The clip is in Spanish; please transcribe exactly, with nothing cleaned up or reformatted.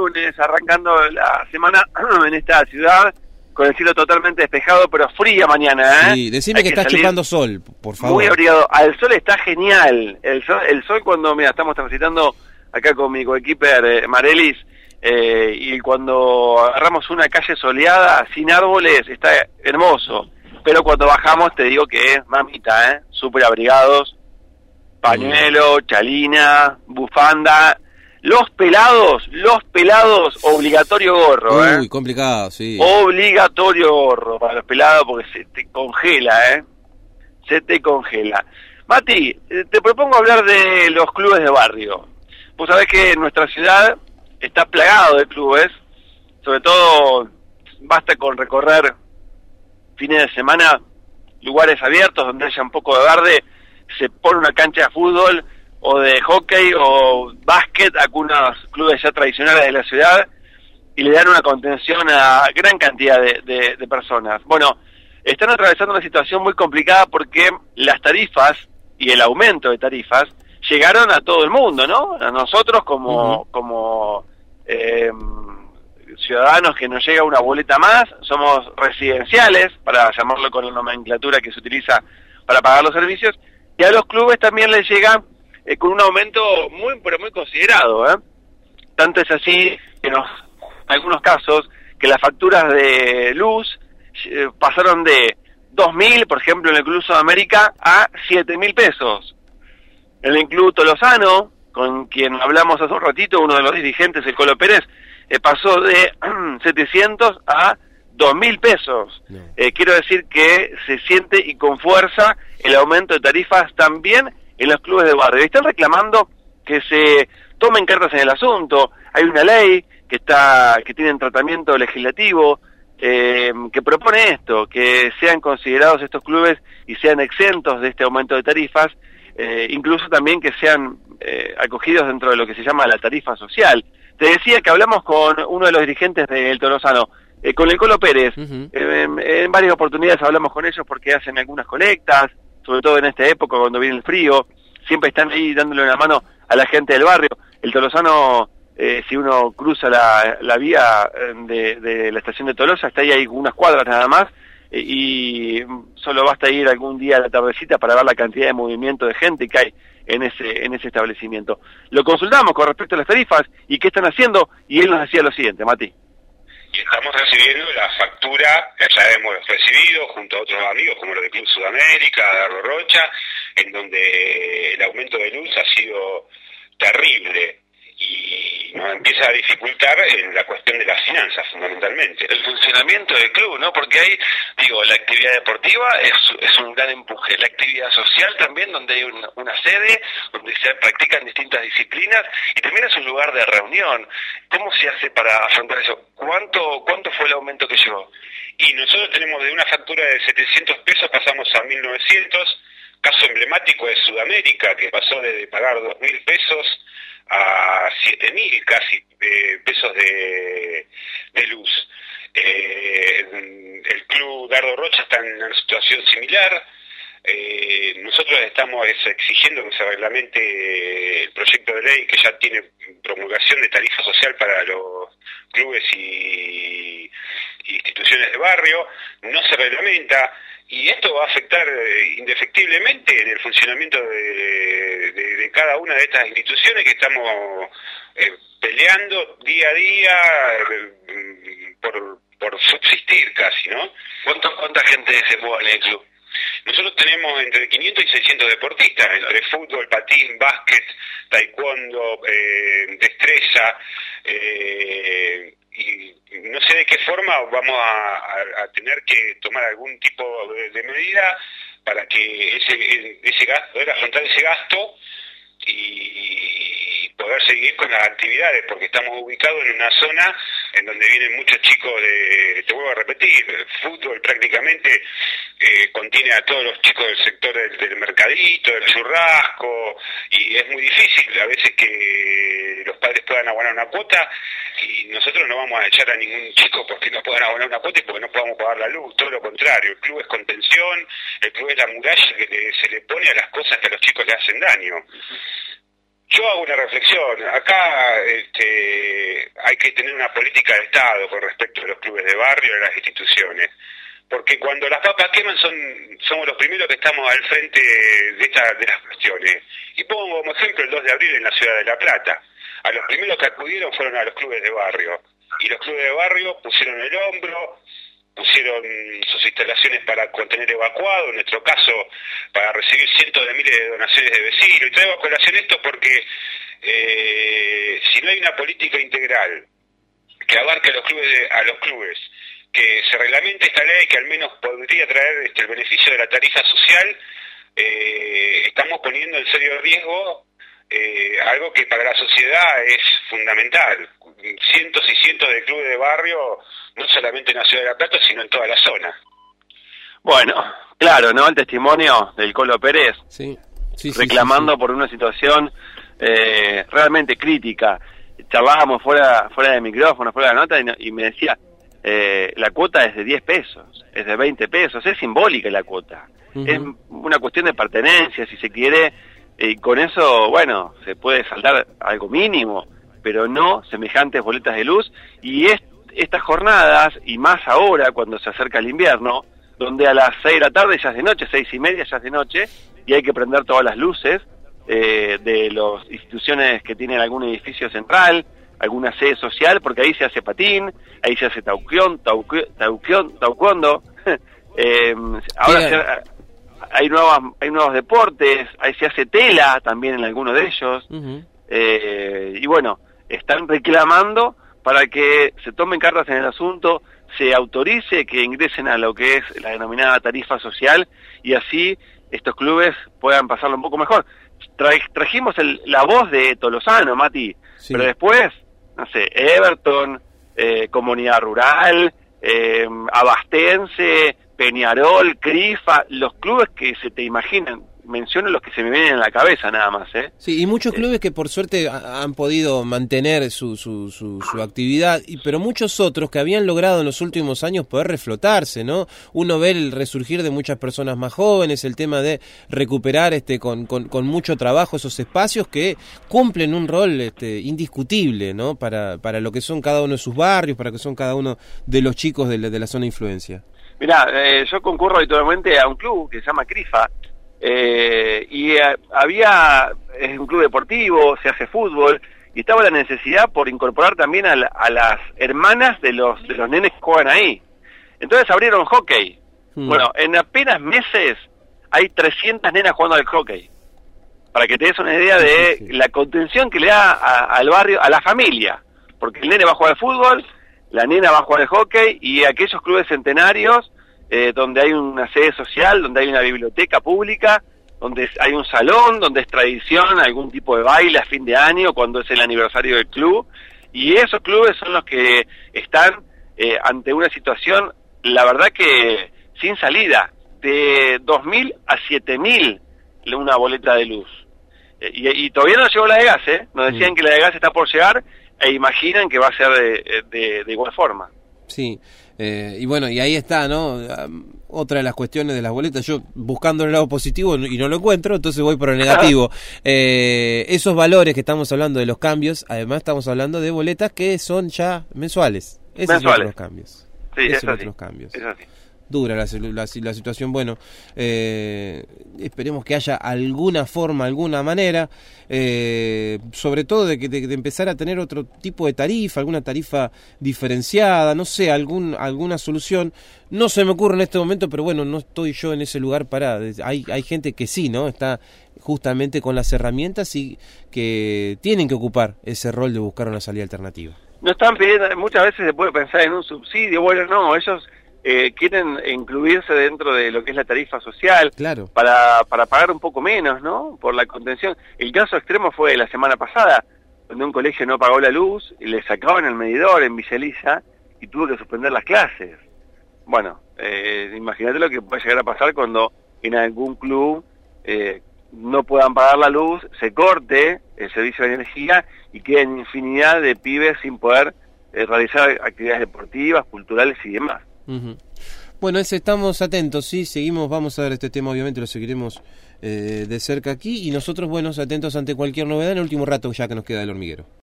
lunes, arrancando la semana en esta ciudad, con el cielo totalmente despejado, pero fría mañana, ¿eh? Sí, decime Hay que, que estás salir chupando sol, por favor. muy abrigado. Al sol está genial. El sol, el sol cuando, mira, estamos transitando acá con mi coequiper eh, Marelis, eh, y cuando agarramos una calle soleada, sin árboles, está hermoso. Pero cuando bajamos, te digo que es mamita, ¿eh? Súper abrigados, pañuelo, chalina, bufanda. Los pelados, los pelados, obligatorio gorro, ¿eh? Uy, complicado, sí. Obligatorio gorro para los pelados porque se te congela, ¿eh? Se te congela. Mati, te propongo hablar de los clubes de barrio. Vos sabés que nuestra ciudad está plagado de clubes, sobre todo basta con recorrer fines de semana lugares abiertos donde haya un poco de verde, se pone una cancha de fútbol o de hockey o básquet, algunos clubes ya tradicionales de la ciudad, y le dan una contención a gran cantidad de, de, de personas. Bueno, están atravesando una situación muy complicada porque las tarifas y el aumento de tarifas llegaron a todo el mundo, ¿no? A nosotros como, uh-huh. como eh, ciudadanos que nos llega una boleta más, somos residenciales, para llamarlo con la nomenclatura que se utiliza para pagar los servicios, y a los clubes también les llega eh, con un aumento muy, pero muy considerado, ¿eh? Tanto es así que nos, en algunos casos, que las facturas de luz eh, pasaron de dos mil, por ejemplo, en el Club Sudamérica, a siete mil pesos. En el Club Tolosano, con quien hablamos hace un ratito, uno de los dirigentes, el Colo Pérez, eh, pasó de setecientos a dos mil pesos. No. Eh, quiero decir que se siente y con fuerza el aumento de tarifas también en los clubes de barrio. Están reclamando que se tomen cartas en el asunto. Hay una ley que está que tiene un tratamiento legislativo eh, que propone esto, que sean considerados estos clubes y sean exentos de este aumento de tarifas, eh, incluso también que sean eh, acogidos dentro de lo que se llama la tarifa social. Te decía que hablamos con uno de los dirigentes del Tolosano, eh, con el Colo Pérez. Uh-huh. eh, en, en varias oportunidades hablamos con ellos porque hacen algunas colectas, sobre todo en esta época cuando viene el frío, siempre están ahí dándole una mano a la gente del barrio. El Tolosano, eh, si uno cruza la, la vía de, de la estación de Tolosa, está ahí, hay unas cuadras nada más, eh, y solo basta ir algún día a la tardecita para ver la cantidad de movimiento de gente que hay en ese en ese establecimiento. Lo consultamos con respecto a las tarifas y qué están haciendo, y él nos decía lo siguiente, Mati. Y estamos recibiendo la factura, que ya hemos recibido junto a otros amigos como los de Club Sudamérica, Dardo Rocha, en donde el aumento de luz ha sido terrible y nos empieza a dificultar en la cuestión de las finanzas, fundamentalmente. El funcionamiento del club, ¿no? Porque hay, digo, la actividad deportiva es, es un gran empuje. La actividad social también, donde hay una, una sede, donde se practican distintas disciplinas, y también es un lugar de reunión. ¿Cómo se hace para afrontar eso? ¿Cuánto, cuánto fue el aumento que llegó? Y nosotros tenemos de una factura de setecientos pesos, pasamos a mil novecientos. Caso emblemático es Sudamérica, que pasó de pagar dos mil pesos a siete mil casi eh, pesos de, de luz. Eh, el Club Dardo Rocha está en una situación similar. Eh, nosotros estamos exigiendo que se reglamente el proyecto de ley que ya tiene promulgación de tarifa social para los clubes y, y instituciones de barrio. No se reglamenta. Y esto va a afectar eh, indefectiblemente en el funcionamiento de, de, de cada una de estas instituciones que estamos eh, peleando día a día eh, por, por subsistir casi, ¿no? ¿Cuánto, ¿Cuánta gente se mueve en el club? Nosotros tenemos entre quinientos y seiscientos deportistas, entre fútbol, patín, básquet, taekwondo, eh, destreza, eh, y no sé de qué forma vamos a, a, a tener que tomar algún tipo de, de medida para que ese ese gasto, poder afrontar ese gasto y poder seguir con las actividades, porque estamos ubicados en una zona en donde vienen muchos chicos de, te vuelvo a repetir, el fútbol prácticamente eh, contiene a todos los chicos del sector del, del mercadito, del churrasco, y es muy difícil a veces que los padres puedan abonar una cuota, y nosotros no vamos a echar a ningún chico porque no puedan abonar una cuota y porque no podamos pagar la luz, todo lo contrario, el club es contención, el club es la muralla que le, se le pone a las cosas que a los chicos le hacen daño. Yo hago una reflexión. Acá este, hay que tener una política de Estado con respecto a los clubes de barrio y a las instituciones. Porque cuando las papas queman son somos los primeros que estamos al frente de, esta, de las cuestiones. Y pongo como ejemplo el dos de abril en la ciudad de La Plata. A los primeros que acudieron fueron a los clubes de barrio. Y los clubes de barrio pusieron el hombro, pusieron sus instalaciones para contener evacuados, en nuestro caso para recibir cientos de miles de donaciones de vecinos. Y traigo a colación esto porque eh, si no hay una política integral que abarque a los clubes, de, a los clubes, que se reglamente esta ley que al menos podría traer este, el beneficio de la tarifa social, eh, estamos poniendo en serio riesgo eh, algo que para la sociedad es fundamental. Cientos y cientos de clubes de barrio, no solamente en la ciudad de La Plata, sino en toda la zona. Bueno, claro, ¿no? El testimonio del Colo Pérez, sí, sí, sí, reclamando sí, sí. por una situación eh, realmente crítica. Charlábamos fuera fuera de micrófono, fuera de la nota, y, no, y me decía, eh, la cuota es de diez pesos, es de veinte pesos, es simbólica la cuota. Uh-huh. Es una cuestión de pertenencia, si se quiere, y con eso, bueno, se puede saldar algo mínimo, pero no semejantes boletas de luz. Y es, estas jornadas, y más ahora cuando se acerca el invierno, donde a las seis de la tarde ya es de noche, seis y media ya es de noche, y hay que prender todas las luces eh, de las instituciones que tienen algún edificio central, alguna sede social, porque ahí se hace patín, ahí se hace tauquión, tauquión, tauquión, taucuondo, eh, ahora se, hay nuevas, hay nuevos deportes, ahí se hace tela también en algunos de ellos, uh-huh. eh, y bueno, están reclamando para que se tomen cartas en el asunto, se autorice que ingresen a lo que es la denominada tarifa social, y así estos clubes puedan pasarlo un poco mejor. Tra trajimos el, la voz de Tolosano, Mati, sí. Pero después, no sé, Everton, eh, Comunidad Rural, eh, Abastense, Peñarol, Crifa, los clubes que se te imaginan, menciono los que se me vienen en la cabeza nada más, ¿eh? Sí, y muchos clubes eh. que por suerte han podido mantener su, su, su, su actividad, y, pero muchos otros que habían logrado en los últimos años poder reflotarse, ¿no? Uno ve el resurgir de muchas personas más jóvenes, el tema de recuperar este con, con, con mucho trabajo esos espacios que cumplen un rol este, indiscutible, ¿no? Para, para lo que son cada uno de sus barrios, para lo que son cada uno de los chicos de la, de la zona de influencia. Mirá, eh, yo concurro habitualmente a un club que se llama Crifa, Eh, y eh, había, es un club deportivo, se hace fútbol, y estaba la necesidad por incorporar también a, la, a las hermanas de los de los nenes que juegan ahí. Entonces abrieron hockey. Mm. Bueno, en apenas meses hay trescientas nenas jugando al hockey, para que te des una idea de sí, sí. la contención que le da a, al barrio, a la familia, porque el nene va a jugar al fútbol, la nena va a jugar al hockey, y aquellos clubes centenarios Eh, donde hay una sede social, donde hay una biblioteca pública, donde hay un salón, donde es tradición algún tipo de baile a fin de año, cuando es el aniversario del club, y esos clubes son los que están eh, ante una situación, la verdad que sin salida, de dos mil a siete mil una boleta de luz. Eh, y, y todavía no llegó la de gas, ¿eh? Nos decían mm. que la de gas está por llegar, e imaginan que va a ser de, de, de igual forma. Sí, eh, y bueno, y ahí está, ¿no? Um, otra de las cuestiones de las boletas, yo buscando el lado positivo y no lo encuentro, entonces voy por el negativo. eh, esos valores que estamos hablando de los cambios, además estamos hablando de boletas que son ya mensuales. Esos mensuales. son los cambios. Sí, esos es son así. los cambios. Es así. Dura la, la, la situación, bueno, eh, esperemos que haya alguna forma, alguna manera, eh, sobre todo de, que, de, de empezar a tener otro tipo de tarifa, alguna tarifa diferenciada, no sé, algún alguna solución. No se me ocurre en este momento, pero bueno, no estoy yo en ese lugar para... Hay, hay gente que sí, ¿no? Está justamente con las herramientas y que tienen que ocupar ese rol de buscar una salida alternativa. No están pidiendo, muchas veces se puede pensar en un subsidio, bueno, no, ellos... Eh, quieren incluirse dentro de lo que es la tarifa social, claro. para para pagar un poco menos, ¿no? Por la contención. El caso extremo fue la semana pasada, donde un colegio no pagó la luz, y le sacaban el medidor en Villa Elisa y tuvo que suspender las clases. Bueno, eh, imagínate lo que puede llegar a pasar cuando en algún club eh, no puedan pagar la luz, se corte el servicio de energía y queden infinidad de pibes sin poder eh, realizar actividades deportivas, culturales y demás. Uh-huh. Bueno, ese, estamos atentos, sí, seguimos, vamos a ver este tema, obviamente lo seguiremos eh, de cerca aquí, y nosotros, buenos, atentos ante cualquier novedad en el último rato ya que nos queda del hormiguero.